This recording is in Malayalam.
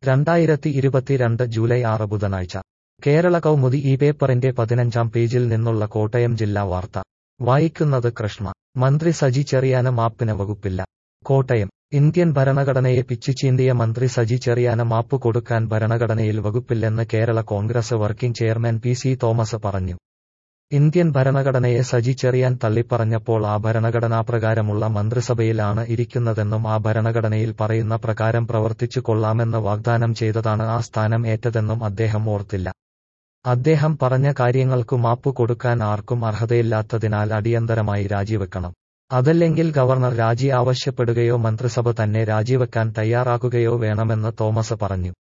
2022 ജൂലൈ 6 ബുധനാഴ്ച കേരള കൗമുദി ഈ പേപ്പറിന്റെ 15-ാം പേജിൽ നിന്നുള്ള കോട്ടയം ജില്ലാ വാർത്ത വായിക്കുന്നത് കൃഷ്ണ. മന്ത്രി സജി ചെറിയാന് മാപ്പിന് വകുപ്പില്ല. കോട്ടയം. ഇന്ത്യൻ ഭരണഘടനയെ പിച്ചുചീന്തിയ മന്ത്രി സജി ചെറിയാന് മാപ്പ് കൊടുക്കാൻ ഭരണഘടനയിൽ വകുപ്പില്ലെന്ന് Kerala Congress working chairman PC. Thomas പറഞ്ഞു. ഇന്ത്യൻ ഭരണഘടനയെ സജി ചെറിയാൻ തള്ളിപ്പറഞ്ഞപ്പോൾ ആ ഭരണഘടനാപ്രകാരമുള്ള മന്ത്രിസഭയിൽ ആണ് ഇരിക്കുന്നതെന്നും ആ ഭരണഘടനയിൽ പറയുന്ന പ്രകാരം പ്രവർത്തിച്ചു കൊള്ളാമെന്ന് വാഗ്ദാനം ചെയ്തതാണ് ആ സ്ഥാനം ഏറ്റതെന്നും അദ്ദേഹം ഓർത്തില്ല. അദ്ദേഹം പറഞ്ഞ കാര്യങ്ങൾക്കു മാപ്പു കൊടുക്കാൻ ആർക്കും അർഹതയില്ലാത്തതിനാൽ അടിയന്തരമായി രാജിവെക്കണം. അതല്ലെങ്കിൽ ഗവർണർ രാജി ആവശ്യപ്പെടുകയോ മന്ത്രിസഭ തന്നെ രാജിവെക്കാൻ തയ്യാറാകുകയോ വേണമെന്ന് തോമസ് പറഞ്ഞു.